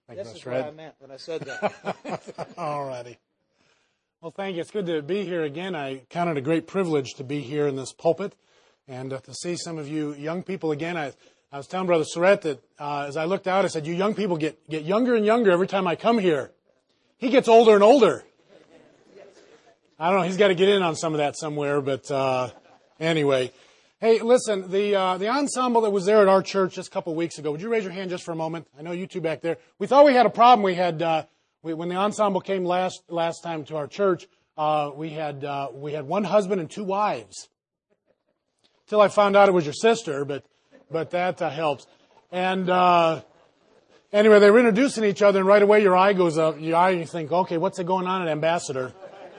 This is what I meant when I said that. All righty. Well, thank you. It's good to be here again. I count it a great privilege to be here in this pulpit and to see some of you young people again. I was telling Brother Surratt that as I looked out, I said, you young people get younger and younger every time I come here. He gets older and older. I don't know. He's got to get in on some of that somewhere, but anyway. Hey, listen, the ensemble that was there at our church just a couple of weeks ago, would you raise your hand just for a moment? I know you two back there. We thought we had a problem. We had when the ensemble came last time to our church, we had one husband and two wives. Till I found out it was your sister, but that helps. And anyway, they were introducing each other, and right away your eye goes up. Your eye, and you think, okay, what's going on at Ambassador?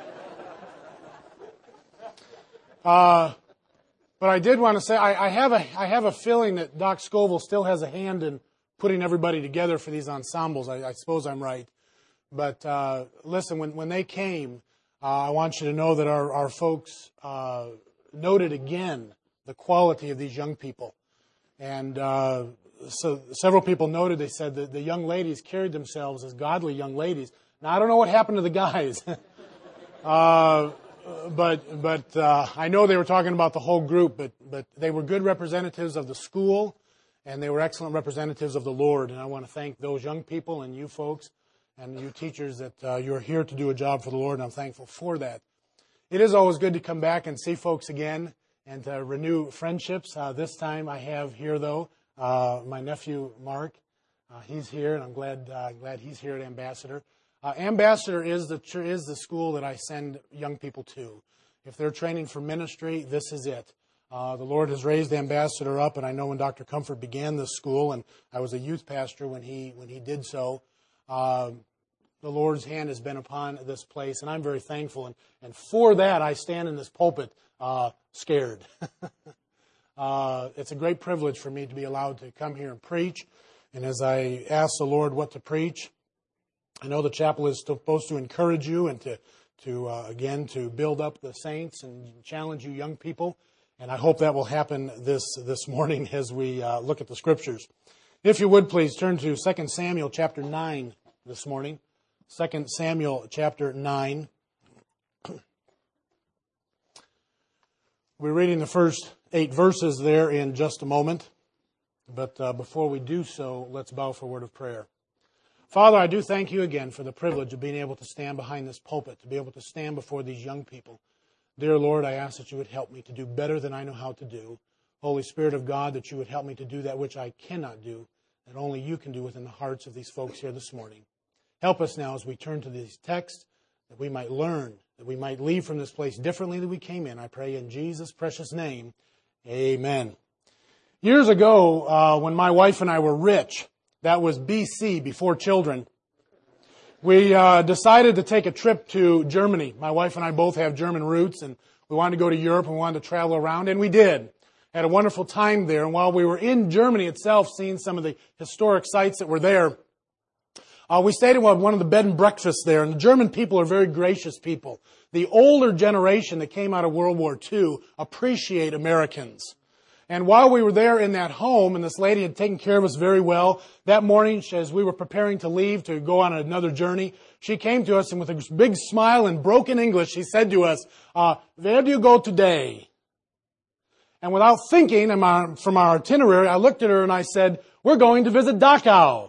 But I did want to say I have a feeling that Doc Scoville still has a hand in putting everybody together for these ensembles. I suppose I'm right. But listen, when they came, I want you to know that our folks noted again the quality of these young people. And so several people noted, they said that the young ladies carried themselves as godly young ladies. Now, I don't know what happened to the guys. But I know they were talking about the whole group, but they were good representatives of the school, and they were excellent representatives of the Lord. And I want to thank those young people and you folks and you teachers that you're here to do a job for the Lord, and I'm thankful for that. It is always good to come back and see folks again and to renew friendships. This time I have here, though, my nephew Mark. He's here, and I'm glad he's here at Ambassador. Ambassador is the school that I send young people to. If they're training for ministry, this is it. The Lord has raised Ambassador up, and I know when Dr. Comfort began this school, and I was a youth pastor when he did so, the Lord's hand has been upon this place, and I'm very thankful. And for that, I stand in this pulpit scared. It's a great privilege for me to be allowed to come here and preach. And as I ask the Lord what to preach, I know the chapel is supposed to encourage you and to build up the saints and challenge you young people. And I hope that will happen this morning as we look at the Scriptures. If you would, please turn to 2 Samuel chapter 9 this morning. 2 Samuel chapter 9. We're reading the first 8 verses there in just a moment. But before we do so, let's bow for a word of prayer. Father, I do thank you again for the privilege of being able to stand behind this pulpit, to be able to stand before these young people. Dear Lord, I ask that you would help me to do better than I know how to do. Holy Spirit of God, that you would help me to do that which I cannot do, that only you can do within the hearts of these folks here this morning. Help us now as we turn to these texts, that we might learn, that we might leave from this place differently than we came in. I pray in Jesus' precious name, amen. Years ago, when my wife and I were rich, that was BC, before children, we decided to take a trip to Germany. My wife and I both have German roots, and we wanted to go to Europe and we wanted to travel around, and we did. Had a wonderful time there, and while we were in Germany itself, seeing some of the historic sites that were there, we stayed in one of the bed and breakfasts there, and the German people are very gracious people. The older generation that came out of World War II appreciate Americans. And while we were there in that home, and this lady had taken care of us very well, that morning, as we were preparing to leave to go on another journey, she came to us, and with a big smile in broken English, she said to us, "Where do you go today?" And without thinking, from our itinerary, I looked at her and I said, "We're going to visit Dachau."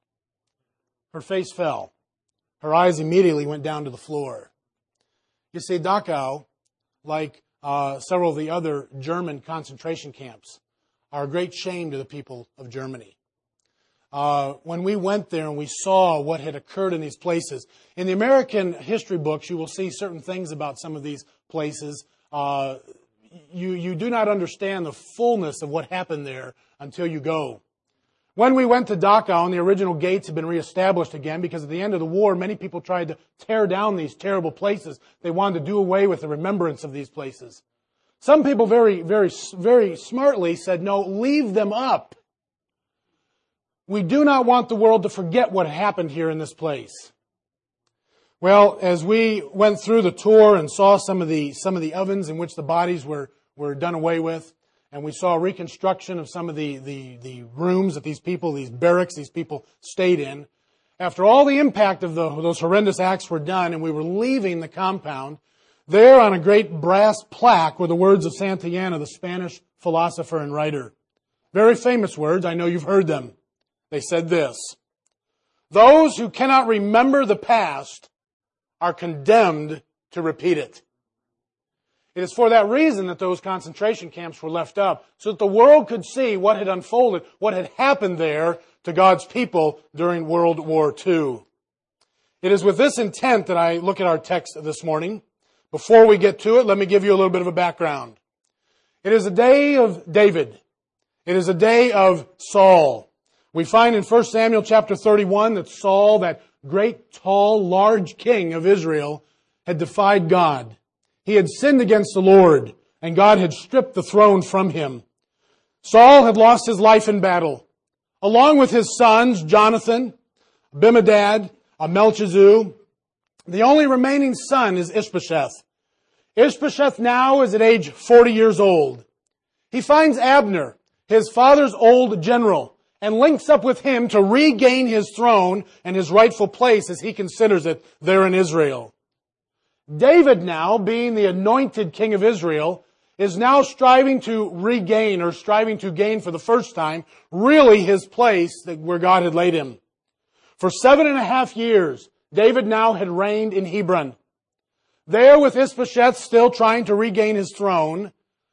Her face fell. Her eyes immediately went down to the floor. You see, Dachau, like several of the other German concentration camps, are a great shame to the people of Germany. When we went there and we saw what had occurred in these places, in the American history books, you will see certain things about some of these places. You do not understand the fullness of what happened there until you go. When we went to Dachau, and the original gates had been reestablished again, because at the end of the war, many people tried to tear down these terrible places. They wanted to do away with the remembrance of these places. Some people very, very, very smartly said, no, leave them up. We do not want the world to forget what happened here in this place. Well, as we went through the tour and saw some of the ovens in which the bodies were done away with, and we saw reconstruction of some of the rooms that these barracks, these people stayed in, after all the impact of those horrendous acts were done and we were leaving the compound, there on a great brass plaque were the words of Santayana, the Spanish philosopher and writer. Very famous words. I know you've heard them. They said this: "Those who cannot remember the past are condemned to repeat it." It is for that reason that those concentration camps were left up, so that the world could see what had unfolded, what had happened there to God's people during World War II. It is with this intent that I look at our text this morning. Before we get to it, let me give you a little bit of a background. It is a day of David. It is a day of Saul. We find in 1 Samuel chapter 31 that Saul, that great, tall, large king of Israel, had defied God. He had sinned against the Lord, and God had stripped the throne from him. Saul had lost his life in battle. Along with his sons, Jonathan, Abinadab, Melchizedek, the only remaining son is Ishbosheth. Ishbosheth now is at age 40 years old. He finds Abner, his father's old general, and links up with him to regain his throne and his rightful place as he considers it there in Israel. David now, being the anointed king of Israel, is now striving to regain or striving to gain for the first time really his place where God had laid him. For 7.5 years, David now had reigned in Hebron. There with Ishbosheth still trying to regain his throne,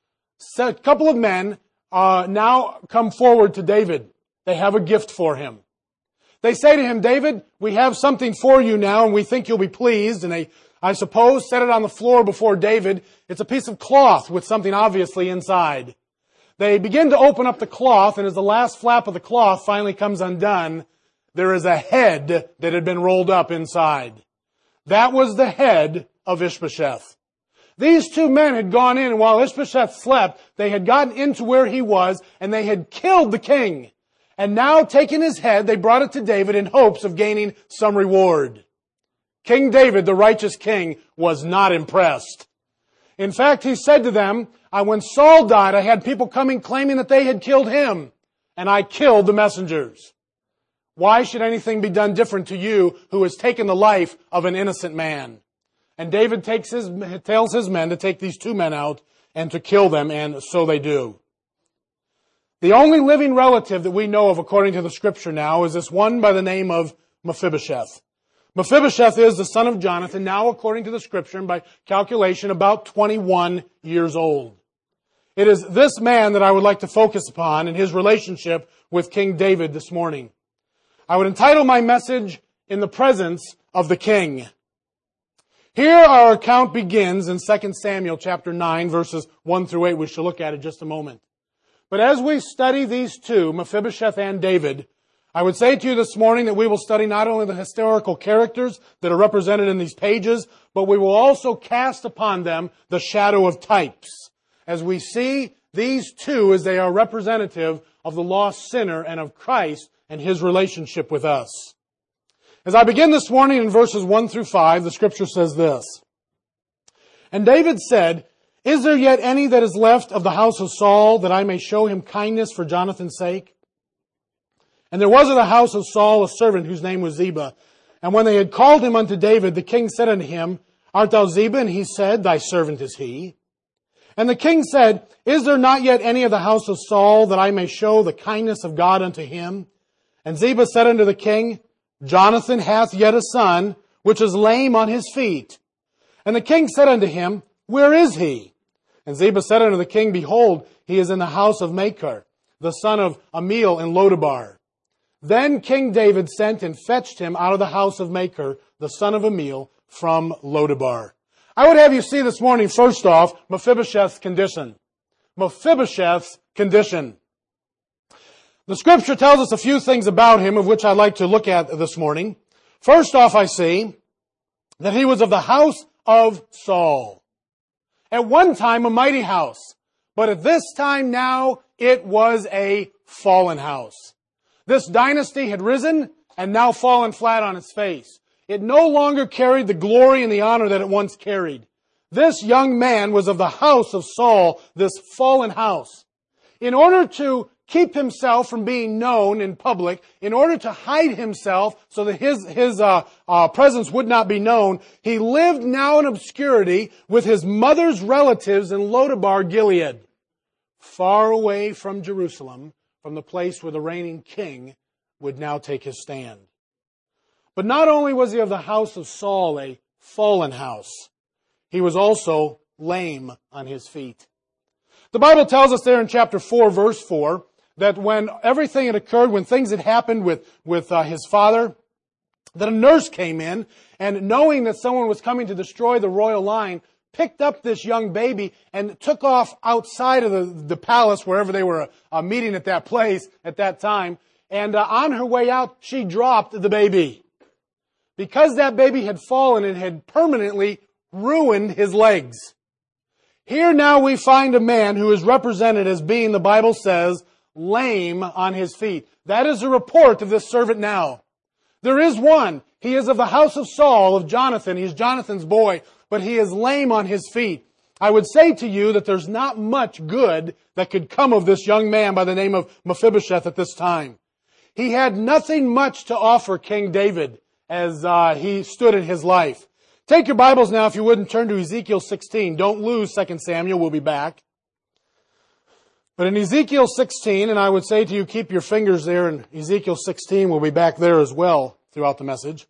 a couple of men now come forward to David. They have a gift for him. They say to him, "David, we have something for you now and we think you'll be pleased." And they, I suppose, set it on the floor before David. It's a piece of cloth with something obviously inside. They begin to open up the cloth, and as the last flap of the cloth finally comes undone, there is a head that had been rolled up inside. That was the head of Ishbosheth. These two men had gone in, and while Ishbosheth slept, they had gotten into where he was, and they had killed the king. And now, taking his head, they brought it to David in hopes of gaining some reward. King David, the righteous king, was not impressed. In fact, he said to them, "When Saul died, I had people coming claiming that they had killed him, and I killed the messengers. Why should anything be done different to you who has taken the life of an innocent man?" And David tells his men to take these two men out and to kill them, and so they do. The only living relative that we know of according to the scripture now is this one by the name of Mephibosheth. Mephibosheth is the son of Jonathan, now according to the scripture and by calculation about 21 years old. It is this man that I would like to focus upon in his relationship with King David this morning. I would entitle my message, "In the Presence of the King." Here our account begins in 2 Samuel chapter 9, verses 1 through 8. We shall look at it in just a moment. But as we study these two, Mephibosheth and David, I would say to you this morning that we will study not only the historical characters that are represented in these pages, but we will also cast upon them the shadow of types, as we see these two as they are representative of the lost sinner and of Christ and His relationship with us. As I begin this morning in verses 1 through 5, the scripture says this: "And David said, Is there yet any that is left of the house of Saul, that I may show him kindness for Jonathan's sake? And there was of the house of Saul a servant whose name was Ziba. And when they had called him unto David, the king said unto him, Art thou Ziba? And he said, Thy servant is he. And the king said, Is there not yet any of the house of Saul, that I may show the kindness of God unto him? And Ziba said unto the king, Jonathan hath yet a son, which is lame on his feet. And the king said unto him, Where is he? And Ziba said unto the king, Behold, he is in the house of Machir, the son of Amiel in Lodabar. Then King David sent and fetched him out of the house of Machir, the son of Amiel, from Lodabar. I would have you see this morning, first off, Mephibosheth's condition. Mephibosheth's condition. The scripture tells us a few things about him, of which I'd like to look at this morning. First off, I see that he was of the house of Saul. At one time, a mighty house, but at this time now, it was a fallen house. This dynasty had risen and now fallen flat on its face. It no longer carried the glory and the honor that it once carried. This young man was of the house of Saul, this fallen house. In order to keep himself from being known in public, in order to hide himself so that his presence would not be known, he lived now in obscurity with his mother's relatives in Lodabar, Gilead, far away from Jerusalem, from the place where the reigning king would now take his stand. But not only was he of the house of Saul, a fallen house, he was also lame on his feet. The Bible tells us there in chapter 4, verse 4, that when everything had occurred, when things had happened with his father, that a nurse came in, and knowing that someone was coming to destroy the royal line, picked up this young baby and took off outside of the palace, wherever they were meeting at that place at that time. And on her way out, she dropped the baby. Because that baby had fallen, it had permanently ruined his legs. Here now we find a man who is represented as being, the Bible says, lame on his feet. That is a report of this servant now. There is one. He is of the house of Saul, of Jonathan. He is Jonathan's boy, but he is lame on his feet. I would say to you that there's not much good that could come of this young man by the name of Mephibosheth at this time. He had nothing much to offer King David as he stood in his life. Take your Bibles now, if you would, and turn to Ezekiel 16. Don't lose 2 Samuel. We'll be back. But in Ezekiel 16, and I would say to you, keep your fingers there in Ezekiel 16. We'll be back there as well throughout the message.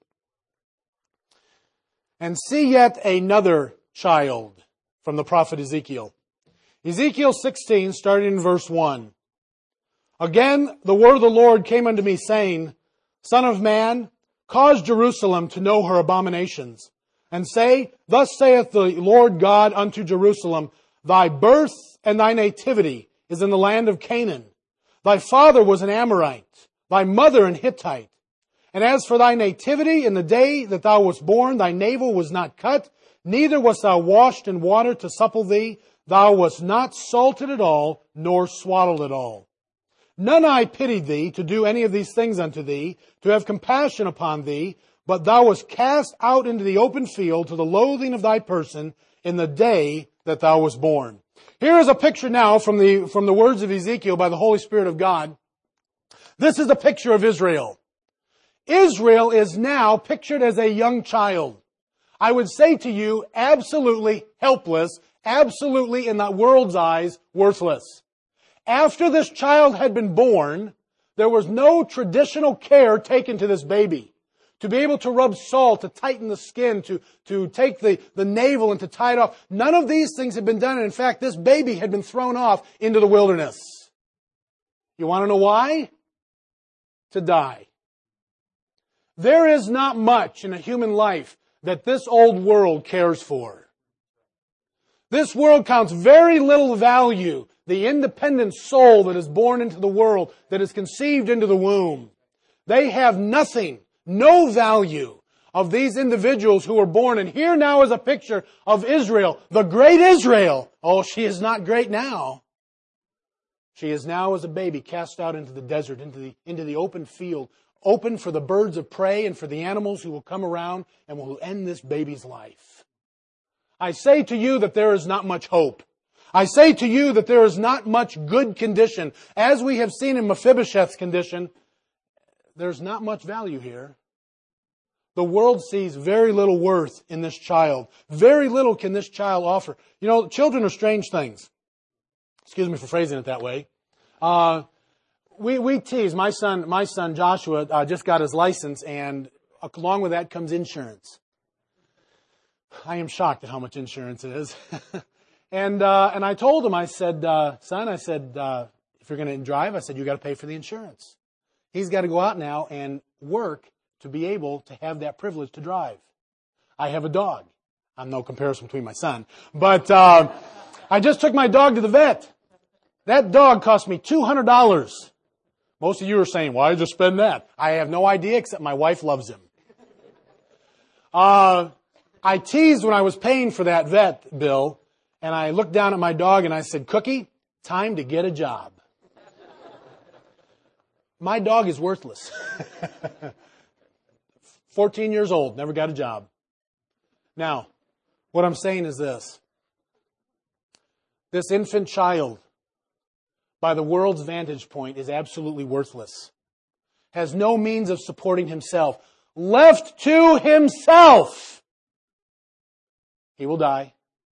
And see yet another child from the prophet Ezekiel. Ezekiel 16, starting in verse 1. Again, the word of the Lord came unto me, saying, Son of man, cause Jerusalem to know her abominations, and say, Thus saith the Lord God unto Jerusalem, Thy birth and thy nativity is in the land of Canaan. Thy father was an Amorite, thy mother an Hittite. And as for thy nativity, in the day that thou wast born, thy navel was not cut, neither wast thou washed in water to supple thee. Thou wast not salted at all, nor swaddled at all. None I pitied thee to do any of these things unto thee, to have compassion upon thee, but thou wast cast out into the open field to the loathing of thy person in the day that thou wast born. Here is a picture now from the words of Ezekiel by the Holy Spirit of God. This is a picture of Israel. Israel is now pictured as a young child. I would say to you, absolutely helpless, absolutely in the world's eyes, worthless. After this child had been born, there was no traditional care taken to this baby. To be able to rub salt, to tighten the skin, to take the navel and to tie it off. None of these things had been done. And in fact, this baby had been thrown off into the wilderness. You want to know why? To die. There is not much in a human life that this old world cares for. This world counts very little value. The independent soul that is born into the world, that is conceived into the womb. They have nothing, no value of these individuals who were born. And here now is a picture of Israel, the great Israel. Oh, she is not great now. She is now as a baby cast out into the desert, into the open field, open for the birds of prey and for the animals who will come around and will end this baby's life. I say to you that there is not much hope. I say to you that there is not much good condition. As we have seen in Mephibosheth's condition, there's not much value here. The world sees very little worth in this child. Very little can this child offer. You know, children are strange things. Excuse me for phrasing it that way. We tease. My son Joshua just got his license, and along with that comes insurance. I am shocked at how much insurance is. And I told him, I said, son, if you're going to drive, I said, you got to pay for the insurance. He's got to go out now and work to be able to have that privilege to drive. I have a dog. I'm no comparison between my son. But I just took my dog to the vet. That dog cost me $200. Most of you are saying, why did you spend that? I have no idea, except my wife loves him. I teased when I was paying for that vet bill, and I looked down at my dog and I said, Cookie, time to get a job. My dog is worthless. 14 years old, never got a job. Now, what I'm saying is this. This infant child by the world's vantage point, is absolutely worthless. Has no means of supporting himself. Left to himself, he will die.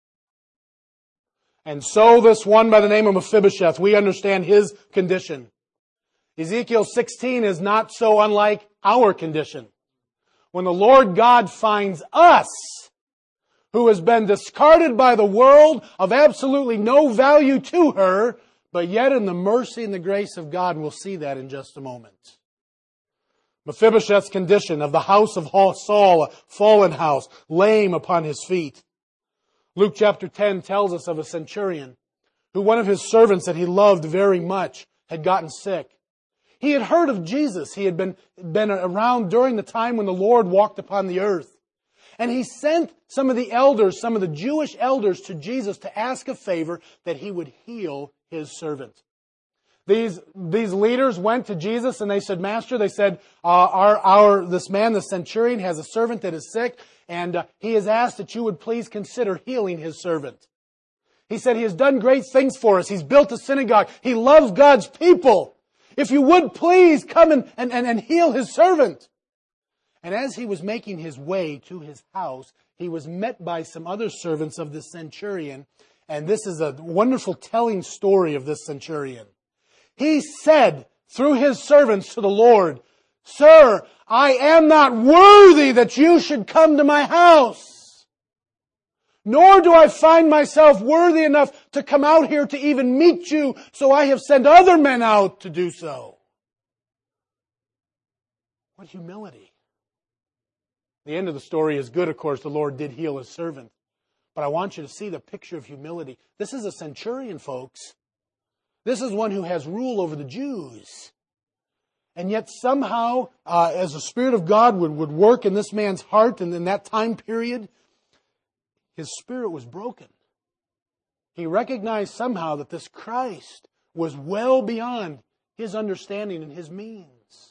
And so this one by the name of Mephibosheth, we understand his condition. Ezekiel 16 is not so unlike our condition. When the Lord God finds us, who has been discarded by the world, of absolutely no value to her, but yet in the mercy and the grace of God, we'll see that in just a moment. Mephibosheth's condition, of the house of Saul, a fallen house, lame upon his feet. Luke chapter 10 tells us of a centurion who one of his servants that he loved very much had gotten sick. He had heard of Jesus. He had been around during the time when the Lord walked upon the earth. And he sent some of the elders, some of the Jewish elders to Jesus to ask a favor that he would heal his servant. These leaders went to Jesus and they said, Master, they said, this man, the centurion, has a servant that is sick, and he has asked that you would please consider healing his servant. He said, he has done great things for us. He's built a synagogue. He loves God's people. If you would please come and heal his servant. And as he was making his way to his house, he was met by some other servants of the centurion. And this is a wonderful telling story of this centurion. He said through his servants to the Lord, Sir, I am not worthy that you should come to my house. Nor do I find myself worthy enough to come out here to even meet you, so I have sent other men out to do so. What humility. The end of the story is good, of course. The Lord did heal his servant. But I want you to see the picture of humility. This is a centurion, folks. This is one who has rule over the Jews. And yet somehow, as the Spirit of God would work in this man's heart and in that time period, his spirit was broken. He recognized somehow that this Christ was well beyond his understanding and his means.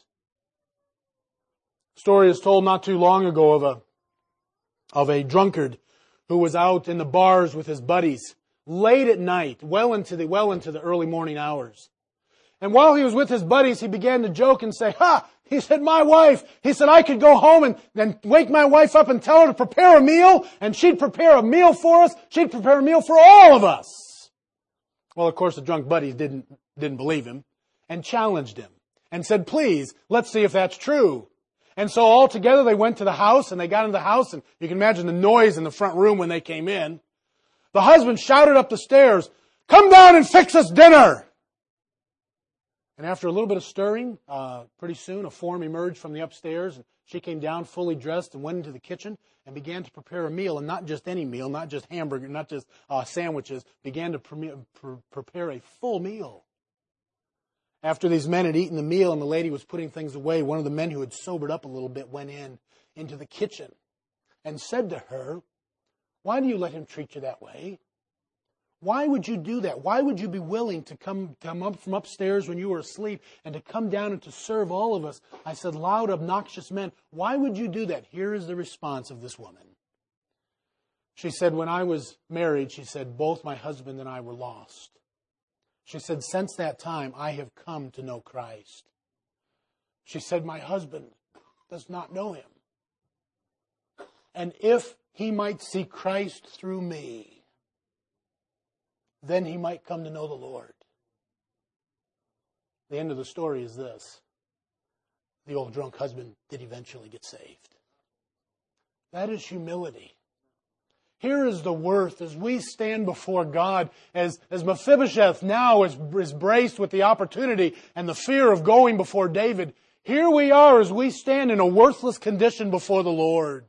A story is told not too long ago of a drunkard who was out in the bars with his buddies late at night, well into the early morning hours. And while he was with his buddies, he began to joke and say, he said, my wife, he said, I could go home and wake my wife up and tell her to prepare a meal, and she'd prepare a meal for us. She'd prepare a meal for all of us. Well, of course, the drunk buddies didn't believe him and challenged him and said, please, let's see if that's true. And so all together they went to the house, and they got into the house, and you can imagine the noise in the front room when they came in. The husband shouted up the stairs, come down and fix us dinner. And after a little bit of stirring, pretty soon a form emerged from the upstairs, and she came down fully dressed and went into the kitchen and began to prepare a meal, and not just any meal, not just hamburger, not just sandwiches, began to prepare a full meal. After these men had eaten the meal and the lady was putting things away, one of the men who had sobered up a little bit went into the kitchen and said to her, why do you let him treat you that way? Why would you do that? Why would you be willing to come up from upstairs when you were asleep and to come down and to serve all of us? I said, loud, obnoxious men, why would you do that? Here is the response of this woman. She said, when I was married, she said, both my husband and I were lost. She said, since that time, I have come to know Christ. She said, my husband does not know him. And if he might see Christ through me, then he might come to know the Lord. The end of the story is this. The old drunk husband did eventually get saved. That is humility. Here is the worth as we stand before God, as Mephibosheth now is braced with the opportunity and the fear of going before David. Here we are as we stand in a worthless condition before the Lord.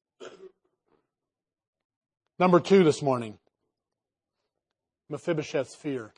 Number 2 this morning. Mephibosheth's fear.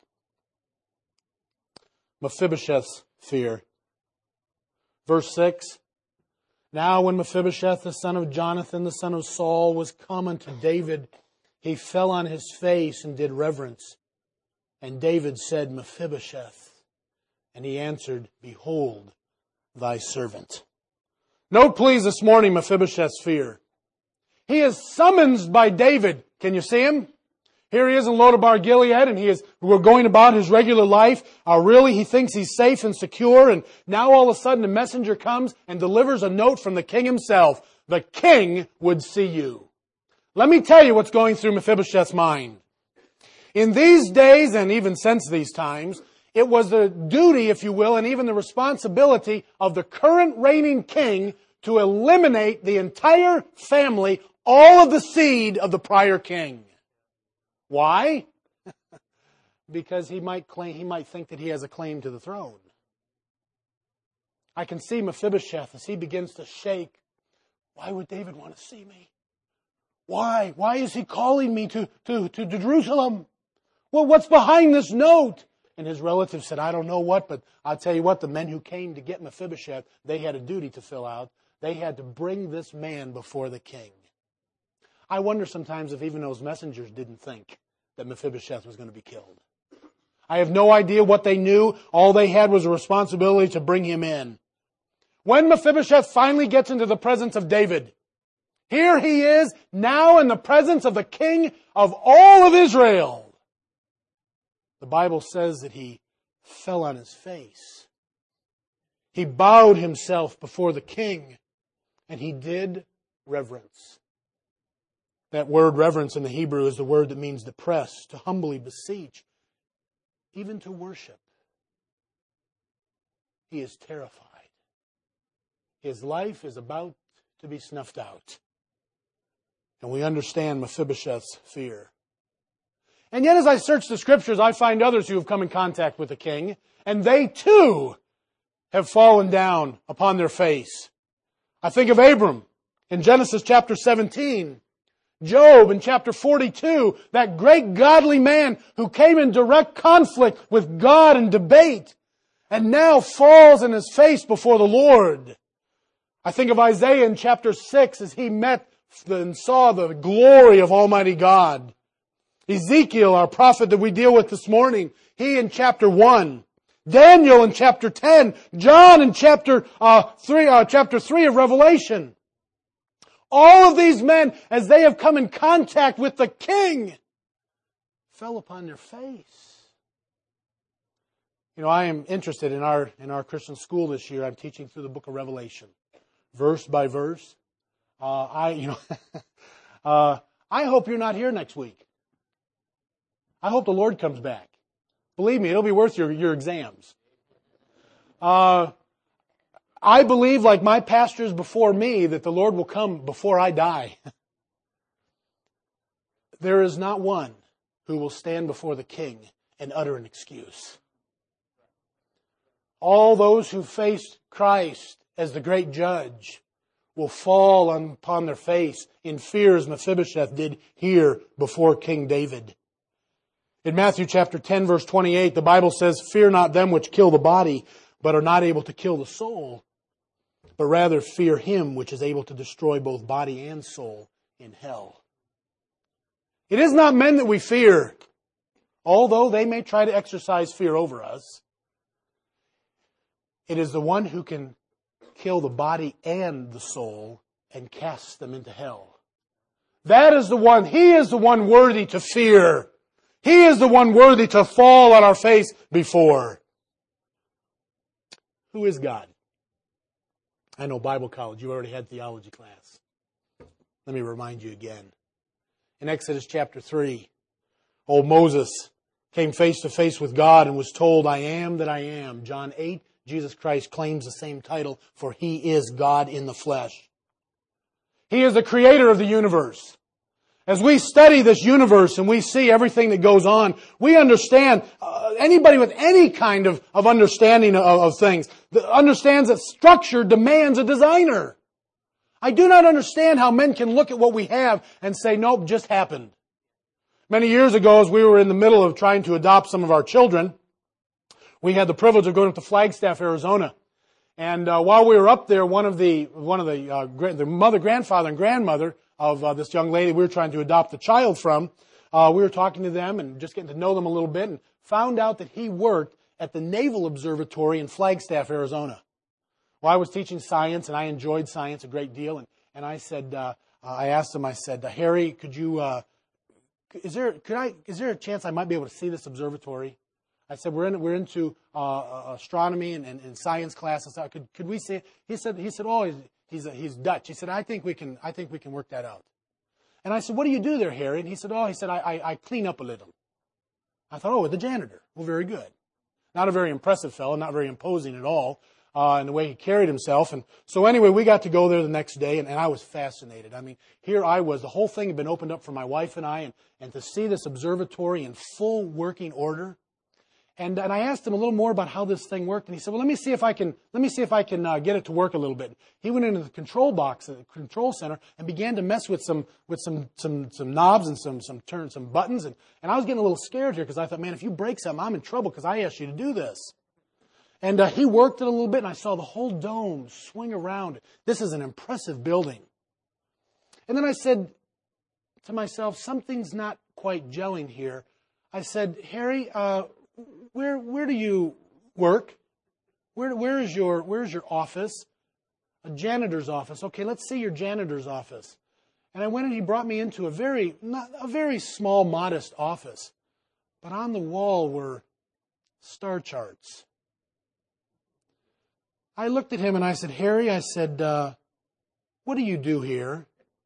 Mephibosheth's fear. Verse 6. Now when Mephibosheth, the son of Jonathan, the son of Saul, was come unto David, he fell on his face and did reverence. And David said, Mephibosheth. And he answered, Behold, thy servant. Note please this morning Mephibosheth's fear. He is summoned by David. Can you see him? Here he is in Lodabar Gilead, and we're going about his regular life. Really, he thinks he's safe and secure, and now all of a sudden a messenger comes and delivers a note from the king himself. The king would see you. Let me tell you what's going through Mephibosheth's mind. In these days, and even since these times, it was the duty, if you will, and even the responsibility of the current reigning king to eliminate the entire family, all of the seed of the prior king. Why? Because he might think that he has a claim to the throne. I can see Mephibosheth as he begins to shake. Why would David want to see me? Why? Why is he calling me to Jerusalem? Well, what's behind this note? And his relatives said, I don't know what, but I'll tell you what, the men who came to get Mephibosheth, they had a duty to fill out. They had to bring this man before the king. I wonder sometimes if even those messengers didn't think that Mephibosheth was going to be killed. I have no idea what they knew. All they had was a responsibility to bring him in. When Mephibosheth finally gets into the presence of David, here he is now in the presence of the king of all of Israel. The Bible says that he fell on his face. He bowed himself before the king, and he did reverence. That word reverence in the Hebrew is the word that means to press, to humbly beseech, even to worship. He is terrified. His life is about to be snuffed out. And we understand Mephibosheth's fear. And yet as I search the Scriptures, I find others who have come in contact with the king, and they too have fallen down upon their face. I think of Abram in Genesis chapter 17. Job in chapter 42, that great godly man who came in direct conflict with God and debate, and now falls in his face before the Lord. I think of Isaiah in chapter 6 as he met and saw the glory of Almighty God. Ezekiel, our prophet that we deal with this morning, he in chapter 1. Daniel in chapter 10. John in chapter 3 of Revelation. All of these men, as they have come in contact with the king, fell upon their face. You know, I am interested in our Christian school this year. I'm teaching through the book of Revelation, verse by verse. I hope you're not here next week. I hope the Lord comes back. Believe me, it'll be worth your exams. I believe, like my pastors before me, that the Lord will come before I die. There is not one who will stand before the king and utter an excuse. All those who faced Christ as the great judge will fall upon their face in fear as Mephibosheth did here before King David. In Matthew chapter 10, verse 28, the Bible says, "Fear not them which kill the body, but are not able to kill the soul, but rather fear him which is able to destroy both body and soul in hell." It is not men that we fear, although they may try to exercise fear over us. It is the one who can kill the body and the soul and cast them into hell. That is the one. He is the one worthy to fear. He is the one worthy to fall on our face before. Who is God? I know Bible college, you already had theology class. Let me remind you again. In Exodus chapter 3, old Moses came face to face with God and was told, "I am that I am." John 8, Jesus Christ claims the same title, for He is God in the flesh. He is the creator of the universe. As we study this universe and we see everything that goes on, we understand, anybody with any kind of understanding of things, understands that structure demands a designer. I do not understand how men can look at what we have and say, nope, just happened. Many years ago, as we were in the middle of trying to adopt some of our children, we had the privilege of going up to Flagstaff, Arizona. And while we were up there, one of the mother, grandfather, and grandmother of this young lady we were trying to adopt a child from, we were talking to them and just getting to know them a little bit, and found out that he worked at the Naval Observatory in Flagstaff, Arizona. Well, I was teaching science, and I enjoyed science a great deal. And I said, I asked him, I said, "Harry, could you is there a chance I might be able to see this observatory? I said, we're into astronomy and science classes. Could we see it? He said, oh, he's Dutch. He said, I think we can work that out. And I said, what do you do there, Harry? And he said, I clean up a little. I thought, oh, the janitor. Well, very good. Not a very impressive fellow, not very imposing at all in the way he carried himself. And so anyway, we got to go there the next day, and I was fascinated. I mean, here I was. The whole thing had been opened up for my wife and I, and to see this observatory in full working order. And I asked him a little more about how this thing worked, and he said, "Well, let me see if I can get it to work a little bit." He went into the control box at the control center and began to mess with some knobs and some buttons, and I was getting a little scared here because I thought, man, if you break something, I'm in trouble because I asked you to do this. And he worked it a little bit, and I saw the whole dome swing around. This is an impressive building. And then I said to myself, something's not quite gelling here. I said, Harry, where do you work? Where's your office? A janitor's office. Okay, let's see your janitor's office. And I went and he brought me into a very small, modest office. But on the wall were star charts. I looked at him and I said, Harry, I said, what do you do here?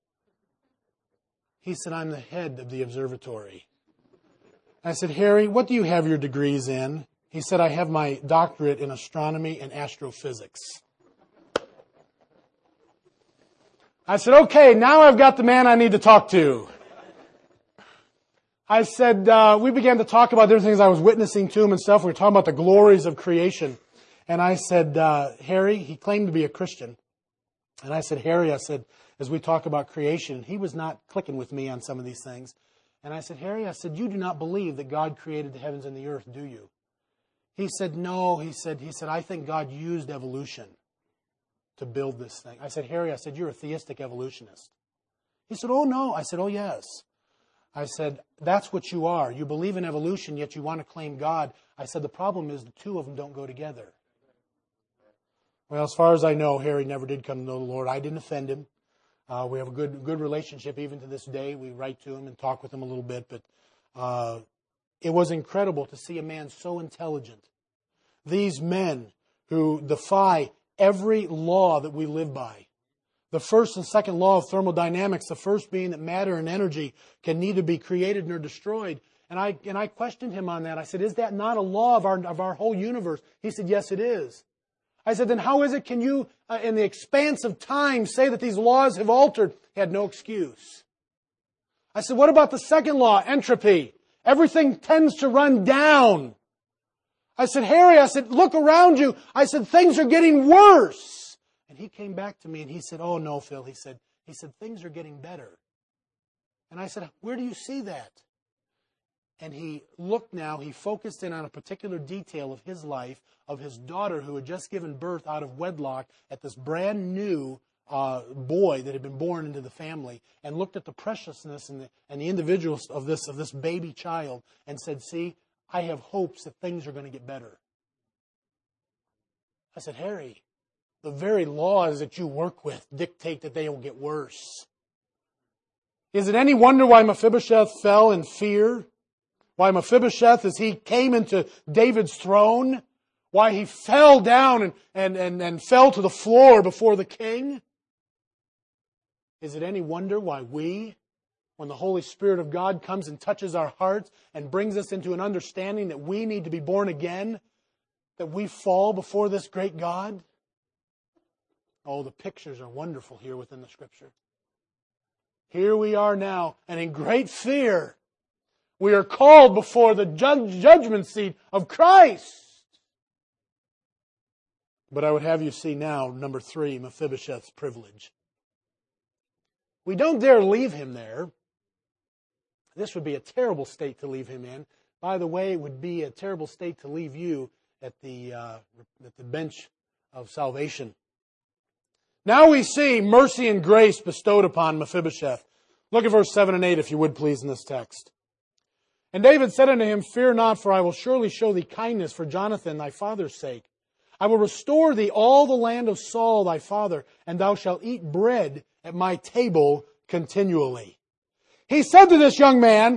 He said, I'm the head of the observatory. I said, Harry, what do you have your degrees in? He said, I have my doctorate in astronomy and astrophysics. I said, okay, now I've got the man I need to talk to. I said, we began to talk about different things I was witnessing to him and stuff. We were talking about the glories of creation. And I said, Harry, he claimed to be a Christian. And I said, Harry, I said, as we talk about creation, he was not clicking with me on some of these things. And I said, Harry, I said, you do not believe that God created the heavens and the earth, do you? He said, no. He said, I think God used evolution to build this thing. I said, Harry, I said, you're a theistic evolutionist. He said, oh, no. I said, oh, yes. I said, that's what you are. You believe in evolution, yet you want to claim God. I said, the problem is the two of them don't go together. Well, as far as I know, Harry never did come to know the Lord. I didn't offend him. We have a good relationship even to this day. We write to him and talk with him a little bit. But it was incredible to see a man so intelligent. These men who defy every law that we live by. The first and second law of thermodynamics, the first being that matter and energy can neither be created nor destroyed. And I questioned him on that. I said, is that not a law of our whole universe? He said, yes, it is. I said, then how is it can you, in the expanse of time, say that these laws have altered? He had no excuse. I said, what about the second law, entropy? Everything tends to run down. I said, Harry, I said, look around you. I said, things are getting worse. And he came back to me and he said, oh no, Phil. He said, things are getting better. And I said, where do you see that? And he looked now, he focused in on a particular detail of his life, of his daughter who had just given birth out of wedlock at this brand new boy that had been born into the family, and looked at the preciousness and the individuals of this baby child and said, see, I have hopes that things are going to get better. I said, Harry, the very laws that you work with dictate that they will get worse. Is it any wonder why Mephibosheth fell in fear? Why Mephibosheth, as he came into David's throne, why he fell down and fell to the floor before the king? Is it any wonder why we, when the Holy Spirit of God comes and touches our hearts and brings us into an understanding that we need to be born again, that we fall before this great God? Oh, the pictures are wonderful here within the Scripture. Here we are now, and in great fear, we are called before the judgment seat of Christ. But I would have you see now, number 3, Mephibosheth's privilege. We don't dare leave him there. This would be a terrible state to leave him in. By the way, it would be a terrible state to leave you at the bench of salvation. Now we see mercy and grace bestowed upon Mephibosheth. Look at verse 7 and 8, if you would please, in this text. And David said unto him, fear not, for I will surely show thee kindness for Jonathan thy father's sake. I will restore thee all the land of Saul thy father, and thou shalt eat bread at my table continually. He said to this young man,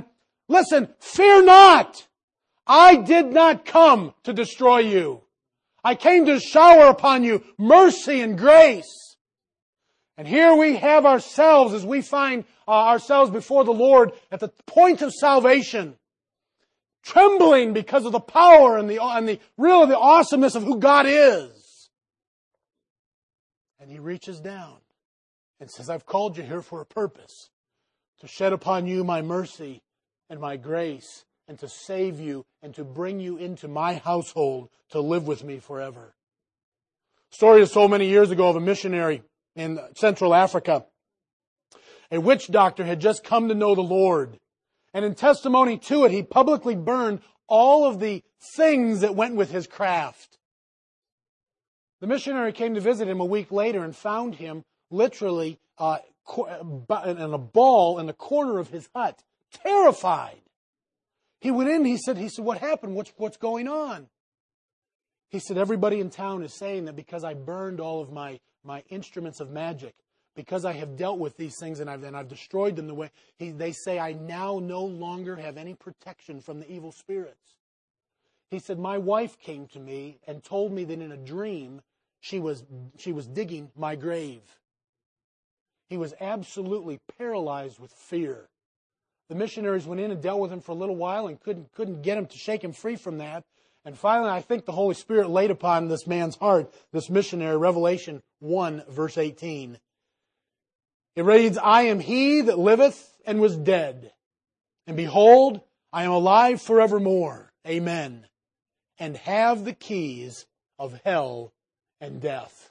Listen, fear not. I did not come to destroy you. I came to shower upon you mercy and grace. And here we have ourselves as we find ourselves before the Lord at the point of salvation, trembling because of the power and the awesomeness of who God is. And He reaches down and says, I've called you here for a purpose, to shed upon you my mercy and my grace, and to save you and to bring you into my household to live with me forever. Story is so many years ago of a missionary in Central Africa. A witch doctor had just come to know the Lord. And in testimony to it, he publicly burned all of the things that went with his craft. The missionary came to visit him a week later and found him literally in a ball in the corner of his hut, terrified. He went in, he said, what happened? What's going on? He said, everybody in town is saying that because I burned all of my instruments of magic, because I have dealt with these things and I've destroyed them the way, they say I now no longer have any protection from the evil spirits. He said, my wife came to me and told me that in a dream she was digging my grave. He was absolutely paralyzed with fear. The missionaries went in and dealt with him for a little while and couldn't get him to shake him free from that. And finally, I think the Holy Spirit laid upon this man's heart, this missionary, Revelation 1, verse 18. It reads, I am he that liveth and was dead. And behold, I am alive forevermore. Amen. And have the keys of hell and death.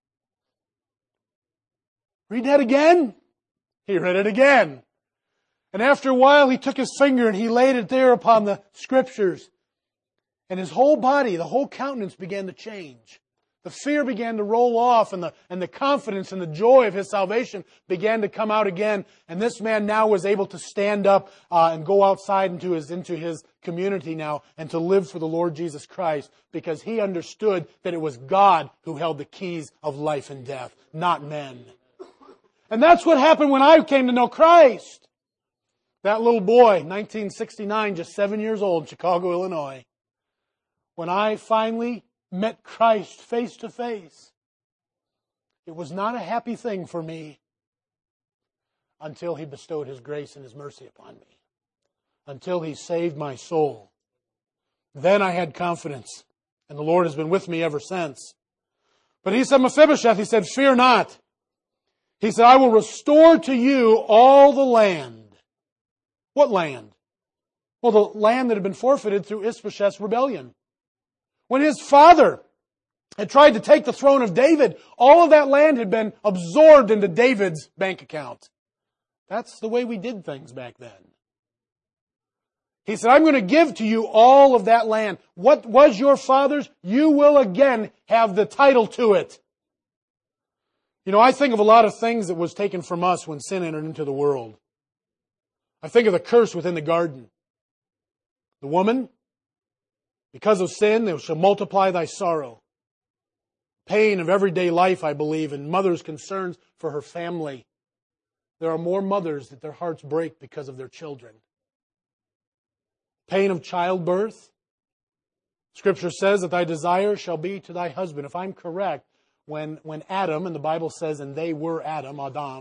Read that again? He read it again. And after a while, he took his finger and he laid it there upon the Scriptures. And his whole body, the whole countenance began to change. The fear began to roll off, and the confidence and the joy of his salvation began to come out again. And this man now was able to stand up and go outside into his community now and to live for the Lord Jesus Christ, because he understood that it was God who held the keys of life and death, not men. And that's what happened when I came to know Christ. That little boy, 1969, just 7 years old, in Chicago, Illinois. When I finally met Christ face to face, it was not a happy thing for me until He bestowed His grace and His mercy upon me. Until He saved my soul. Then I had confidence, and the Lord has been with me ever since. But He said, Mephibosheth, He said, fear not. He said, I will restore to you all the land. What land? Well, the land that had been forfeited through Ishbosheth's rebellion. When his father had tried to take the throne of David, all of that land had been absorbed into David's bank account. That's the way we did things back then. He said, I'm going to give to you all of that land. What was your father's? You will again have the title to it. You know, I think of a lot of things that was taken from us when sin entered into the world. I think of the curse within the garden. The woman, because of sin, they shall multiply thy sorrow. Pain of everyday life, I believe, and mother's concerns for her family. There are more mothers that their hearts break because of their children. Pain of childbirth. Scripture says that thy desire shall be to thy husband. If I'm correct, when Adam, and the Bible says, and they were Adam,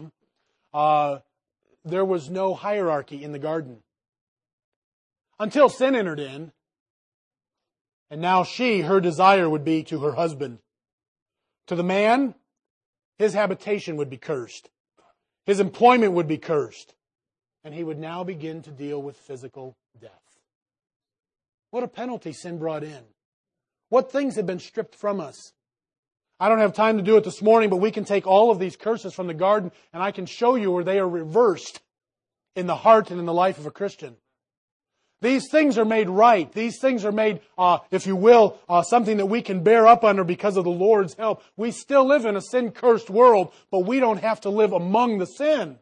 there was no hierarchy in the garden. Until sin entered in. And now her desire would be to her husband. To the man, his habitation would be cursed. His employment would be cursed. And he would now begin to deal with physical death. What a penalty sin brought in. What things have been stripped from us. I don't have time to do it this morning, but we can take all of these curses from the garden and I can show you where they are reversed in the heart and in the life of a Christian. These things are made right. These things are made, if you will, something that we can bear up under because of the Lord's help. We still live in a sin-cursed world, but we don't have to live among the sin.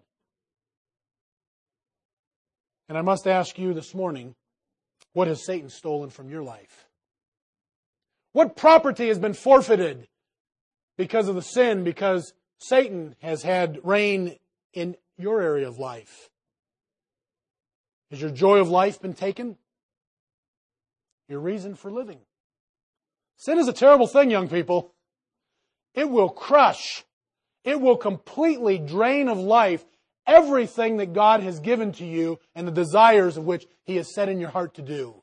And I must ask you this morning, what has Satan stolen from your life? What property has been forfeited because of the sin, because Satan has had reign in your area of life? Has your joy of life been taken? Your reason for living? Sin is a terrible thing, young people. It will crush. It will completely drain of life everything that God has given to you and the desires of which He has set in your heart to do.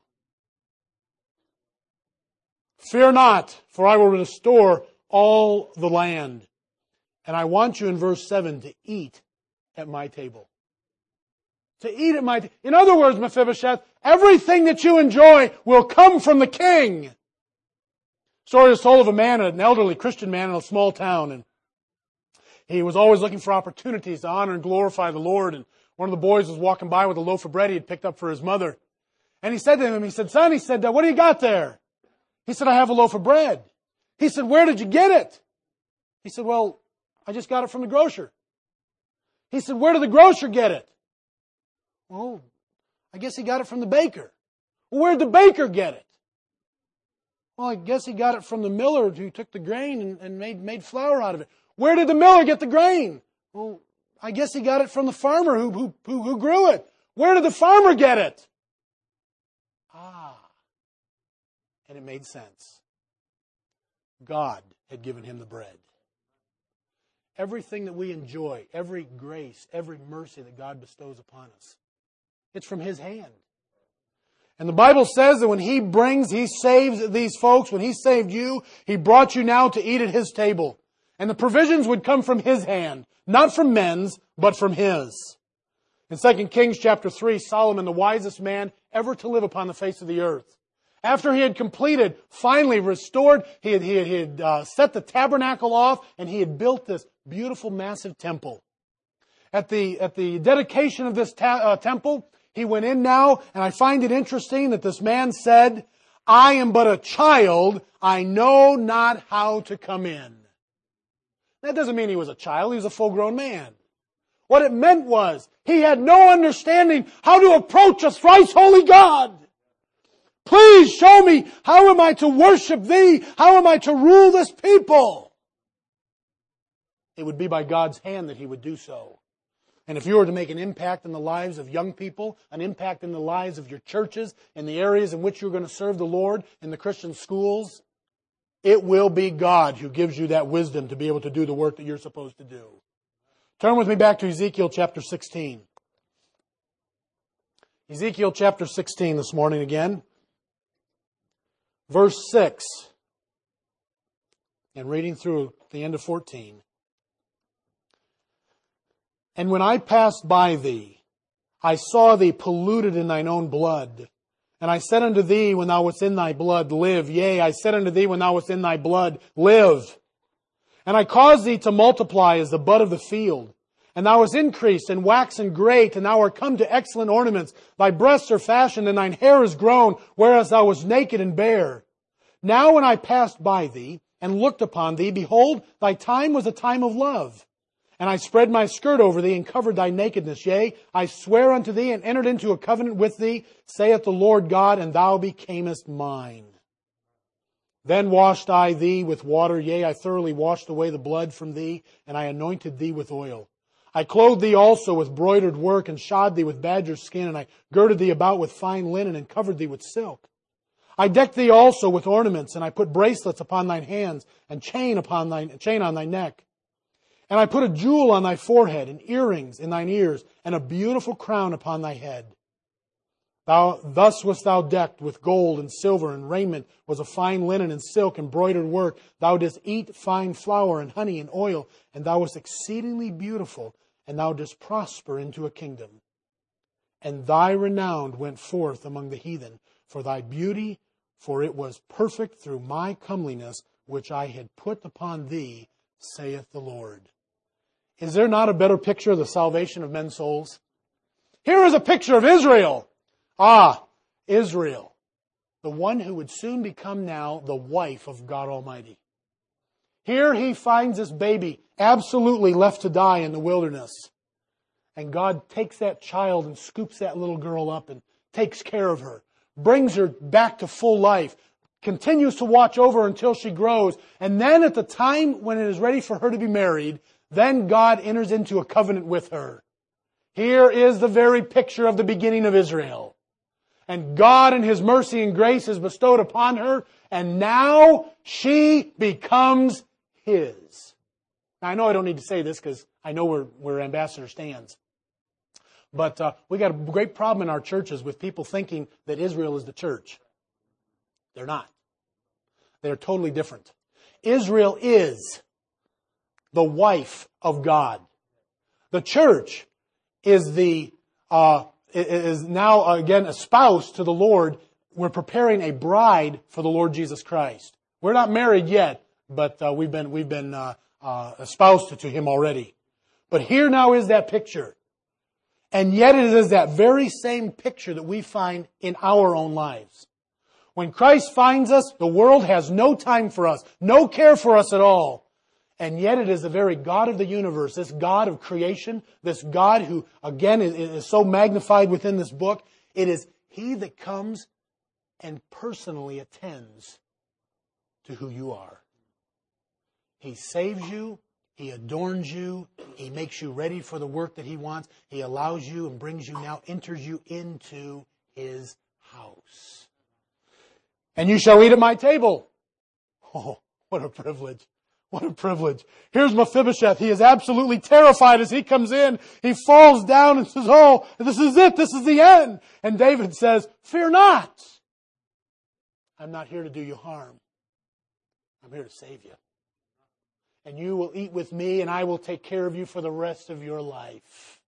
Fear not, for I will restore all the land. And I want you in verse 7 to eat at my table. To eat at my table. In other words, Mephibosheth, everything that you enjoy will come from the king. Story is told of a man, an elderly Christian man in a small town, and he was always looking for opportunities to honor and glorify the Lord. And one of the boys was walking by with a loaf of bread he had picked up for his mother. And he said to him, he said, "Son," he said, "what do you got there?" He said, "I have a loaf of bread." He said, "Where did you get it?" He said, "Well, I just got it from the grocer." He said, "Where did the grocer get it?" "Well, I guess he got it from the baker." "Well, where did the baker get it?" "Well, I guess he got it from the miller who took the grain and made flour out of it." "Where did the miller get the grain?" "Well, I guess he got it from the farmer who grew it." "Where did the farmer get it?" And it made sense. God had given him the bread. Everything that we enjoy, every grace, every mercy that God bestows upon us, it's from His hand. And the Bible says that when He saves these folks, when He saved you, He brought you now to eat at His table. And the provisions would come from His hand, not from men's, but from His. In 2 Kings chapter 3, Solomon, the wisest man ever to live upon the face of the earth, after he had completed, finally restored, he had set the tabernacle off, and he had built this beautiful, massive temple. At the dedication of this temple, he went in now, and I find it interesting that this man said, "I am but a child, I know not how to come in." That doesn't mean he was a child, he was a full-grown man. What it meant was, he had no understanding how to approach a thrice holy God. Please show me, how am I to worship Thee? How am I to rule this people? It would be by God's hand that he would do so. And if you were to make an impact in the lives of young people, an impact in the lives of your churches, in the areas in which you're going to serve the Lord, in the Christian schools, it will be God who gives you that wisdom to be able to do the work that you're supposed to do. Turn with me back to Ezekiel chapter 16. Ezekiel chapter 16 this morning again. Verse 6, and reading through the end of 14. "And when I passed by thee, I saw thee polluted in thine own blood. And I said unto thee, when thou wast in thy blood, live. Yea, I said unto thee, when thou wast in thy blood, live. And I caused thee to multiply as the bud of the field. And thou hast increased and waxen great, and thou art come to excellent ornaments. Thy breasts are fashioned, and thine hair is grown, whereas thou wast naked and bare. Now when I passed by thee, and looked upon thee, behold, thy time was a time of love. And I spread my skirt over thee, and covered thy nakedness. Yea, I swear unto thee, and entered into a covenant with thee, saith the Lord God, and thou becamest mine. Then washed I thee with water, yea, I thoroughly washed away the blood from thee, and I anointed thee with oil. I clothed thee also with broidered work, and shod thee with badger's skin, and I girded thee about with fine linen, and covered thee with silk. I decked thee also with ornaments, and I put bracelets upon thine hands, and chain on thy neck. And I put a jewel on thy forehead, and earrings in thine ears, and a beautiful crown upon thy head. Thus wast thou decked with gold and silver, and raiment was of fine linen and silk and broidered work. Thou didst eat fine flour and honey and oil, and thou wast exceedingly beautiful, and thou didst prosper into a kingdom. And thy renown went forth among the heathen, for thy beauty, for it was perfect through my comeliness, which I had put upon thee, saith the Lord. Is there not a better picture of the salvation of men's souls? Here is a picture of Israel. Israel, the one who would soon become now the wife of God Almighty. Here he finds this baby absolutely left to die in the wilderness. And God takes that child and scoops that little girl up and takes care of her, brings her back to full life, continues to watch over her until she grows. And then at the time when it is ready for her to be married, then God enters into a covenant with her. Here is the very picture of the beginning of Israel. And God in His mercy and grace has bestowed upon her, and now she becomes His. Now, I know I don't need to say this because I know where Ambassador stands. But we got a great problem in our churches with people thinking that Israel is the church. They're not. They're totally different. Israel is the wife of God. The church is is now again espoused to the Lord. We're preparing a bride for the Lord Jesus Christ. We're not married yet, but we've been espoused to Him already. But here now is that picture. And yet it is that very same picture that we find in our own lives. When Christ finds us, the world has no time for us, no care for us at all. And yet it is the very God of the universe, this God of creation, this God who, again, is so magnified within this book. It is He that comes and personally attends to who you are. He saves you. He adorns you. He makes you ready for the work that He wants. He allows you and brings you now, enters you into His house. And you shall eat at my table. Oh, what a privilege. What a privilege. Here's Mephibosheth. He is absolutely terrified as he comes in. He falls down and says, oh, this is it. This is the end. And David says, fear not. I'm not here to do you harm. I'm here to save you. And you will eat with me, and I will take care of you for the rest of your life.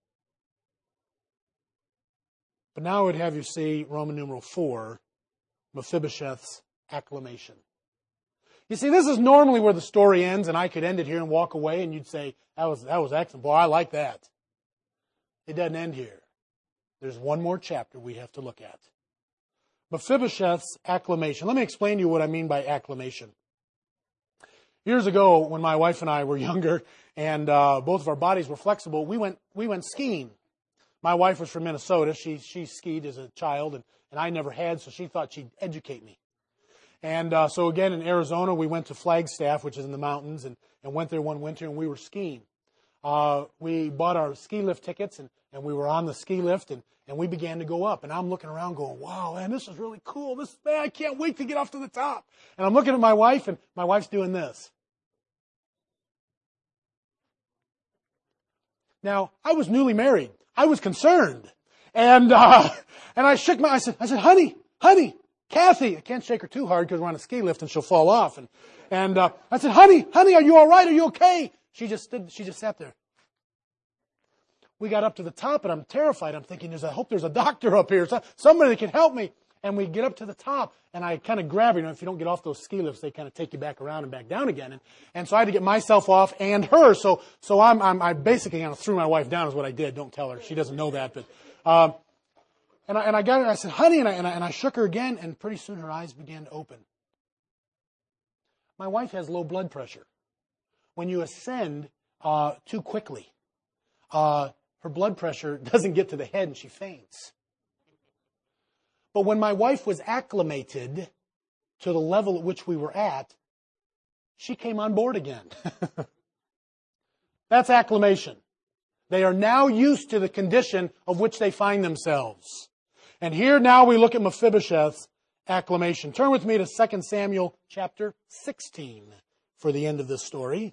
But now I would have you see Roman numeral 4, Mephibosheth's acclamation. You see, this is normally where the story ends, and I could end it here and walk away, and you'd say, that was excellent. Boy, I like that. It doesn't end here. There's one more chapter we have to look at. Mephibosheth's acclamation. Let me explain to you what I mean by acclamation. Years ago, when my wife and I were younger, and both of our bodies were flexible, we went skiing. My wife was from Minnesota. She skied as a child, and I never had, so she thought she'd educate me. And so again, in Arizona, we went to Flagstaff, which is in the mountains, and went there one winter, and we were skiing. We bought our ski lift tickets, and we were on the ski lift, and we began to go up. And I'm looking around going, wow, man, this is really cool. Man, I can't wait to get off to the top. And I'm looking at my wife, and my wife's doing this. Now, I was newly married. I was concerned. And I shook I said, honey, Kathy. I can't shake her too hard because we're on a ski lift and she'll fall off. And I said, honey, are you all right? Are you okay? She just sat there. We got up to the top, and I'm terrified. I'm thinking, I hope there's a doctor up here, somebody that can help me. And we get up to the top, and I kind of grab her. If you don't get off those ski lifts, they kind of take you back around and back down again. And so I had to get myself off and her. So I basically kind of threw my wife down is what I did. Don't tell her. She doesn't know that. But and I got her. I said, honey, and I shook her again, and pretty soon her eyes began to open. My wife has low blood pressure. When you ascend too quickly, her blood pressure doesn't get to the head and she faints. But when my wife was acclimated to the level at which we were at, she came on board again. That's acclimation. They are now used to the condition of which they find themselves. And here now we look at Mephibosheth's acclamation. Turn with me to 2 Samuel chapter 16 for the end of this story.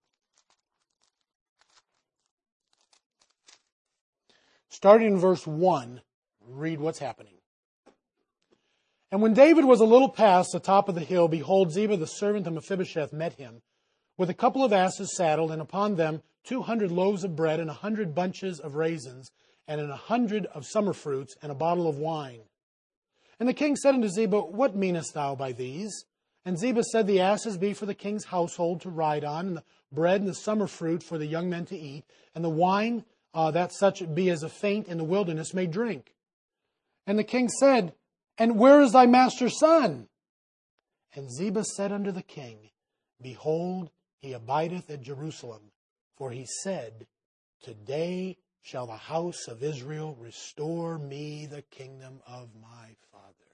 Starting in verse 1, read what's happening. And when David was a little past the top of the hill, behold, Ziba the servant of Mephibosheth met him, with a couple of asses saddled, and upon them 200 loaves of bread, and 100 bunches of raisins, and 100 of summer fruits, and a bottle of wine. And the king said unto Ziba, what meanest thou by these? And Ziba said, the asses be for the king's household to ride on, and the bread and the summer fruit for the young men to eat, and the wine that such be as a faint in the wilderness may drink. And the king said, and where is thy master's son? And Ziba said unto the king, behold, he abideth at Jerusalem. For he said, today shall the house of Israel restore me the kingdom of my father.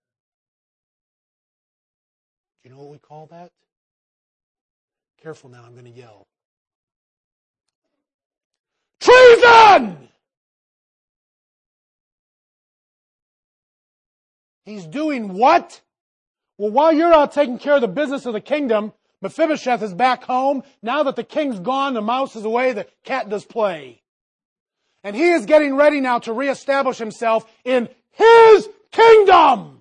Do you know what we call that? Careful now, I'm going to yell. Treason! He's doing what? Well, while you're out taking care of the business of the kingdom, Mephibosheth is back home. Now that the king's gone, the mouse is away, the cat does play. And he is getting ready now to reestablish himself in his kingdom.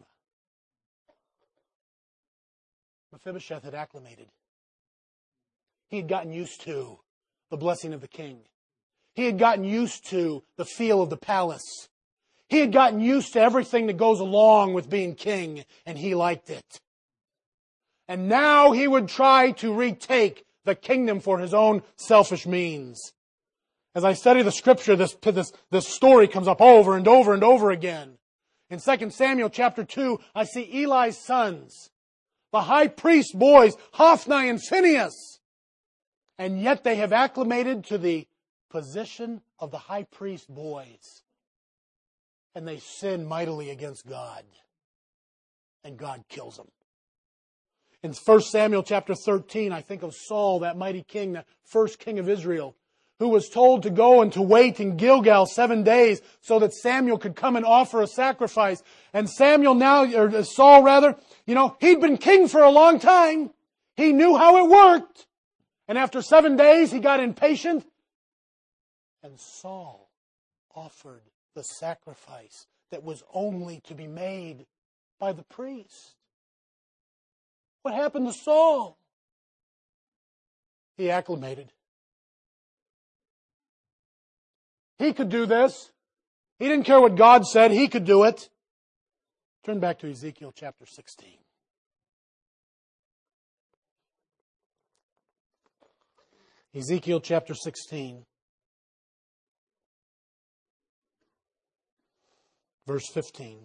Mephibosheth had acclimated. He had gotten used to the blessing of the king. He had gotten used to the feel of the palace. He had gotten used to everything that goes along with being king, and he liked it. And now he would try to retake the kingdom for his own selfish means. As I study the scripture, this story comes up over and over and over again. In 2 Samuel chapter 2, I see Eli's sons, the high priest boys, Hophni and Phinehas. And yet they have acclimated to the position of the high priest boys. And they sin mightily against God. And God kills them. In 1 Samuel chapter 13, I think of Saul, that mighty king, the first king of Israel, who was told to go and to wait in Gilgal 7 days so that Samuel could come and offer a sacrifice. And Saul rather, he'd been king for a long time. He knew how it worked. And after 7 days, he got impatient. And Saul offered the sacrifice that was only to be made by the priest. What happened to Saul? He acclimated. He could do this. He didn't care what God said. He could do it. Turn back to Ezekiel chapter 16. Ezekiel chapter 16. Verse 15.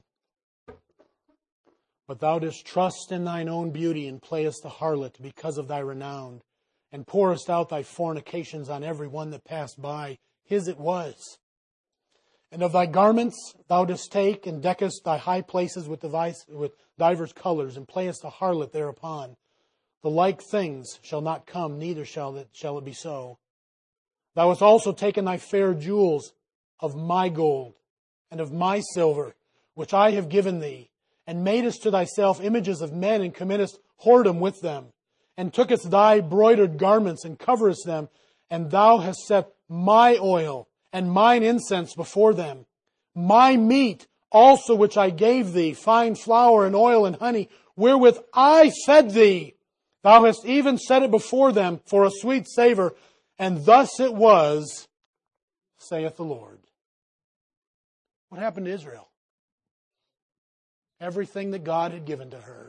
But thou didst trust in thine own beauty, and playest the harlot because of thy renown, and pourest out thy fornications on every one that passed by. His it was. And of thy garments thou didst take, and deckest thy high places with divers colors, and playest a harlot thereupon. The like things shall not come, neither shall it be so. Thou hast also taken thy fair jewels of my gold, and of my silver, which I have given thee, and madest to thyself images of men, and committest whoredom with them, and tookest thy broidered garments, and coverest them, and thou hast set my oil and mine incense before them. My meat also which I gave thee, fine flour and oil and honey, wherewith I fed thee, thou hast even set it before them for a sweet savor, and thus it was, saith the Lord. What happened to Israel? Everything that God had given to her,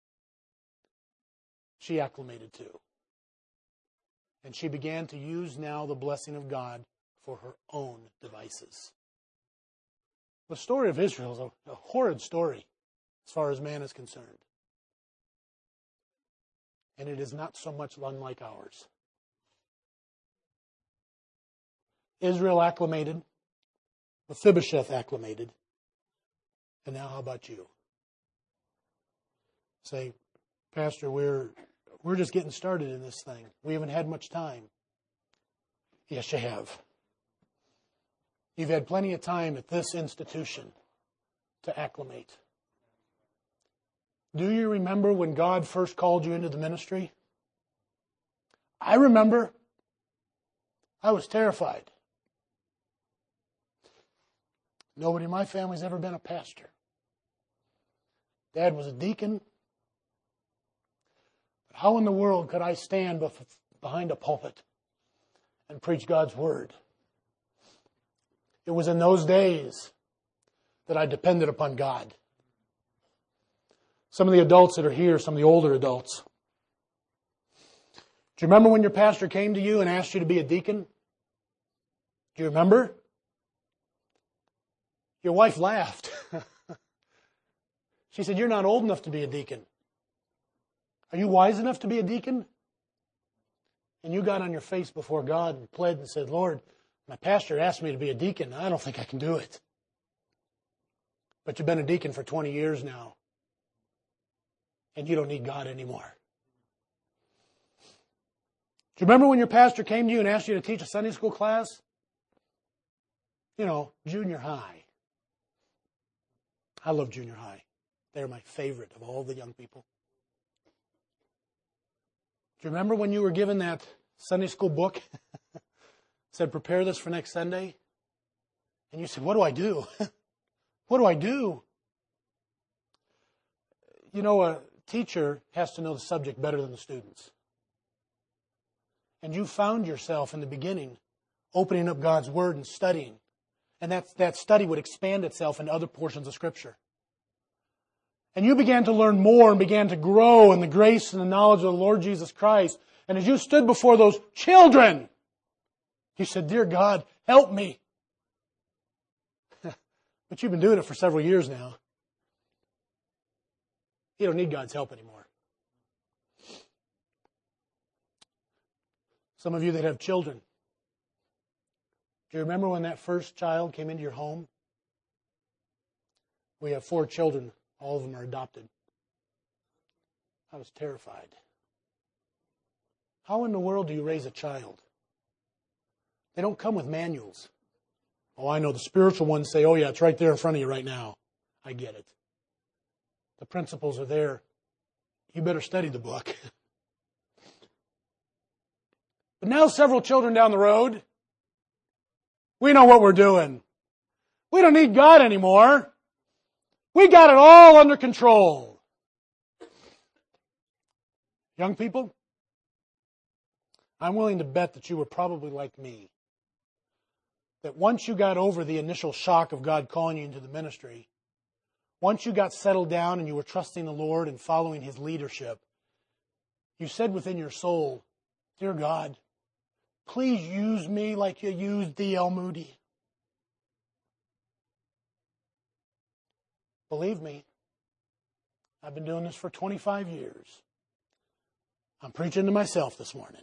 she acclimated to. And she began to use now the blessing of God for her own devices. The story of Israel is a horrid story as far as man is concerned. And it is not so much unlike ours. Israel acclimated. Mephibosheth acclimated. And now how about you? Say, Pastor, we're just getting started in this thing. We haven't had much time. Yes, you have. You've had plenty of time at this institution to acclimate. Do you remember when God first called you into the ministry? I remember. I was terrified. Nobody in my family's ever been a pastor. Dad was a deacon. But how in the world could I stand behind a pulpit and preach God's Word? It was in those days that I depended upon God. Some of the adults that are here, some of the older adults. Do you remember when your pastor came to you and asked you to be a deacon? Do you remember? Your wife laughed. She said, "You're not old enough to be a deacon. Are you wise enough to be a deacon?" And you got on your face before God and pled and said, "Lord, my pastor asked me to be a deacon. I don't think I can do it." But you've been a deacon for 20 years now. And you don't need God anymore. Do you remember when your pastor came to you and asked you to teach a Sunday school class? Junior high. I love junior high. They're my favorite of all the young people. Do you remember when you were given that Sunday school book? Said, prepare this for next Sunday. And you said, what do I do? What do I do? You know, a teacher has to know the subject better than the students. And you found yourself in the beginning opening up God's Word and studying. And that study would expand itself into other portions of Scripture. And you began to learn more and began to grow in the grace and the knowledge of the Lord Jesus Christ. And as you stood before those children, you said, dear God, help me. But you've been doing it for several years now. You don't need God's help anymore. Some of you that have children, do you remember when that first child came into your home? We have 4 children. All of them are adopted. I was terrified. How in the world do you raise a child? They don't come with manuals. Oh, I know the spiritual ones say, oh yeah, it's right there in front of you right now. I get it. The principles are there. You better study the book. But now several children down the road, we know what we're doing. We don't need God anymore. We got it all under control. Young people, I'm willing to bet that you were probably like me. That once you got over the initial shock of God calling you into the ministry, once you got settled down and you were trusting the Lord and following His leadership, you said within your soul, dear God, please use me like you used D.L. Moody. Believe me, I've been doing this for 25 years. I'm preaching to myself this morning.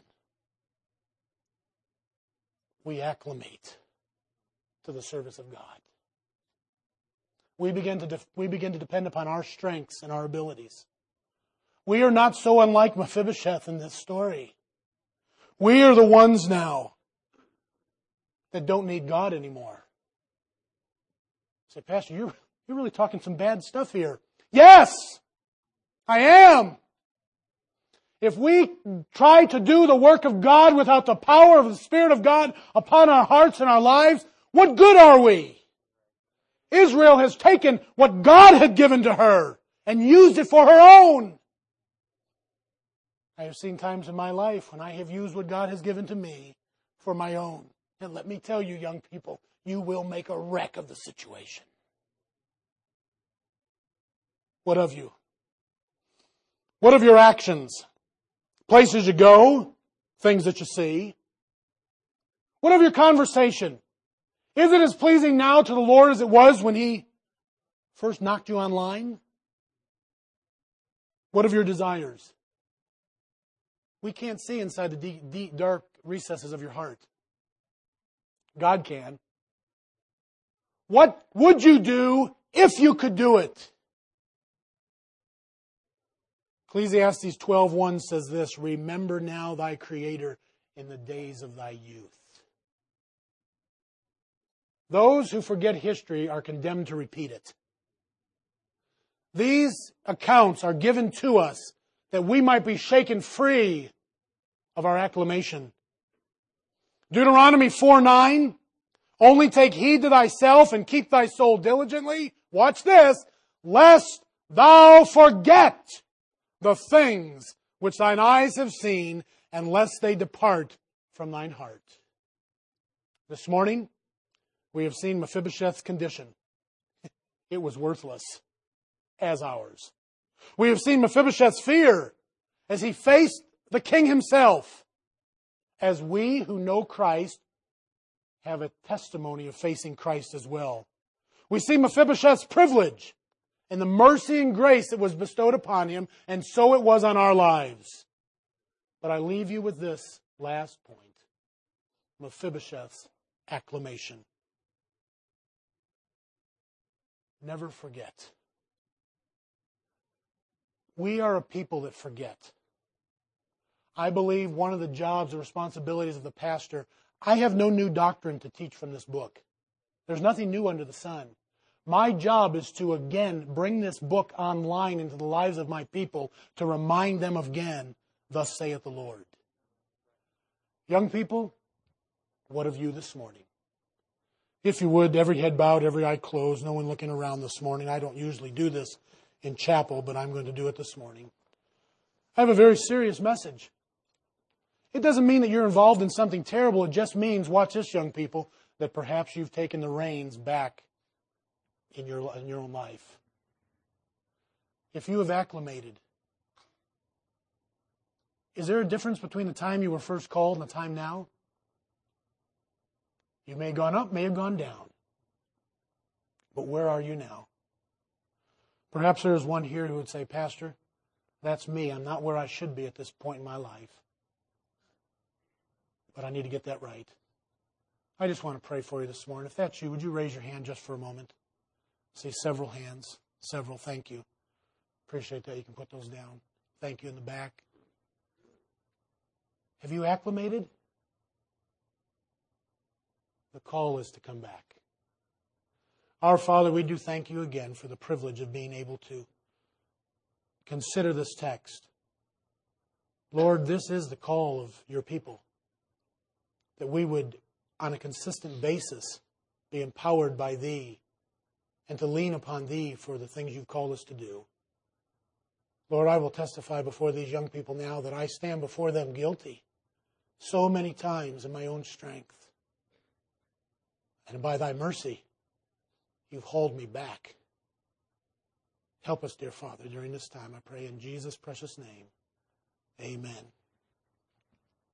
We acclimate to the service of God. We begin to depend upon our strengths and our abilities. We are not so unlike Mephibosheth in this story. We are the ones now that don't need God anymore. Say, Pastor, you're really talking some bad stuff here. Yes, I am. If we try to do the work of God without the power of the Spirit of God upon our hearts and our lives, what good are we? Israel has taken what God had given to her and used it for her own. I have seen times in my life when I have used what God has given to me for my own. And let me tell you, young people, you will make a wreck of the situation. What of you? What of your actions? Places you go, things that you see. What of your conversation? Is it as pleasing now to the Lord as it was when He first knocked you online? What of your desires? We can't see inside the deep, dark recesses of your heart. God can. What would you do if you could do it? Ecclesiastes 12:1 says this, remember now thy Creator in the days of thy youth. Those who forget history are condemned to repeat it. These accounts are given to us that we might be shaken free of our acclamation. Deuteronomy 4:9, only take heed to thyself and keep thy soul diligently. Watch this, lest thou forget the things which thine eyes have seen, and lest they depart from thine heart. This morning, we have seen Mephibosheth's condition. It was worthless as ours. We have seen Mephibosheth's fear as he faced the king himself. As we who know Christ have a testimony of facing Christ as well. We see Mephibosheth's privilege and the mercy and grace that was bestowed upon him, and so it was on our lives. But I leave you with this last point. Mephibosheth's acclamation. Never forget. We are a people that forget. I believe one of the jobs or responsibilities of the pastor, I have no new doctrine to teach from this book. There's nothing new under the sun. My job is to again bring this book online into the lives of my people to remind them again, thus saith the Lord. Young people, what of you this morning? If you would, every head bowed, every eye closed, no one looking around this morning. I don't usually do this in chapel, but I'm going to do it this morning. I have a very serious message. It doesn't mean that you're involved in something terrible. It just means, watch this, young people, that perhaps you've taken the reins back in your own life. If you have acclimated, is there a difference between the time you were first called and the time now? You may have gone up, may have gone down. But where are you now? Perhaps there is one here who would say, Pastor, that's me. I'm not where I should be at this point in my life. But I need to get that right. I just want to pray for you this morning. If that's you, would you raise your hand just for a moment? I see several hands. Several. Thank you. Appreciate that. You can put those down. Thank you in the back. Have you acclimated? The call is to come back. Our Father, we do thank you again for the privilege of being able to consider this text. Lord, this is the call of your people, that we would, on a consistent basis, be empowered by Thee and to lean upon Thee for the things you've called us to do. Lord, I will testify before these young people now that I stand before them guilty so many times in my own strength. And by Thy mercy, you've hauled me back. Help us, dear Father, during this time, I pray in Jesus' precious name. Amen.